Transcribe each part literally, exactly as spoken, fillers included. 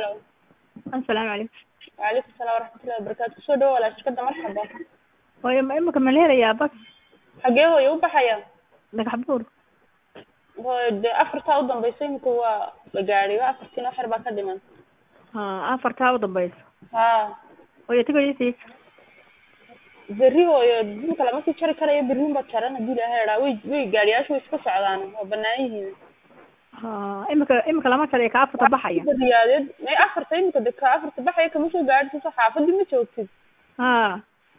Hello. السلام عليكم. وعليكم السلام ورحمة الله وبركاته. soo dhawaad walaal shirkadda marxaba. hooyo ma imika ma la helayaa bas Xagee hooyo u baxaya? dhagax buur? Hooyo dee afartaa u dambaysa imika waa la gaadhay, waa afartiin wax yar baa ka dhiman. ha afartaa u dambayso. Haa. hooyo tigaysiis Berri hooyo dhulka lama sii jari karayo, berri unbaad jaran haddii ilaahay idhaa. way way gaadhiyaashu way iska socdaan, waa bannaan yihiin. ha imika imika lama jarayo ka afarta baxaya. Riyaadeed may afarta imika de ka afarta baxaya kama soo gaadhayso xaafadii ma joogtid. ha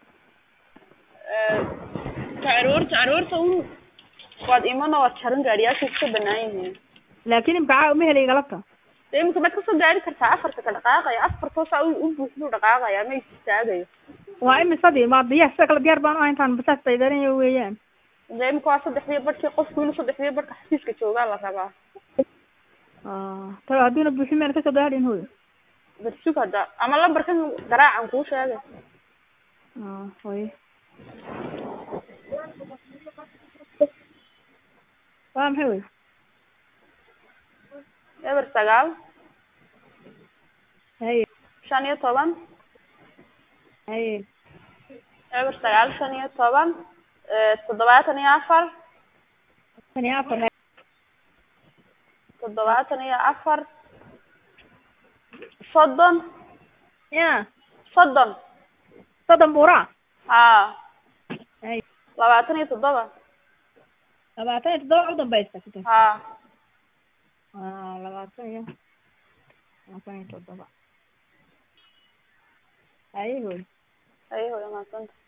ka aroorta aroorta un waad imana waad jaran, gaadhiyaashu iska bannaan yihiin. laakiin imika caa uma helay galabta. dee imika maad kasoo gaari kartaa afarta ka dhaqaaqaya, afartoo saa u buuxduu dhaqaaqaya ma istaagayo. waa imisadii waa diyaar sida kale diyaar baan u ahay intaan basaas baydaranaya weeyaan. dee imika waa saddexdii barhkii, qofku inuu saddexdii barhka xafiiska joogaa la rabaa. ha ta haddiina buuxin mayna kasoo gaadhin hooyo. barsug hadda ama lambarkan garaacan kuu sheegay. ha hooyo waa maxay wey eber sagaal haye shan iyo toban haye eber sagaal shan iyo toban toddobaatan iyo afar tan iyo afar toddobaatan iyo afar soddon ya soddon soddon buura. haa haye labaatan iyo toddoba labaatan iyo toddoba u dambaysa. haa ha labaatan iyo labaatan iyo toddoba haye hooyo ayo hooyo mahadsanta.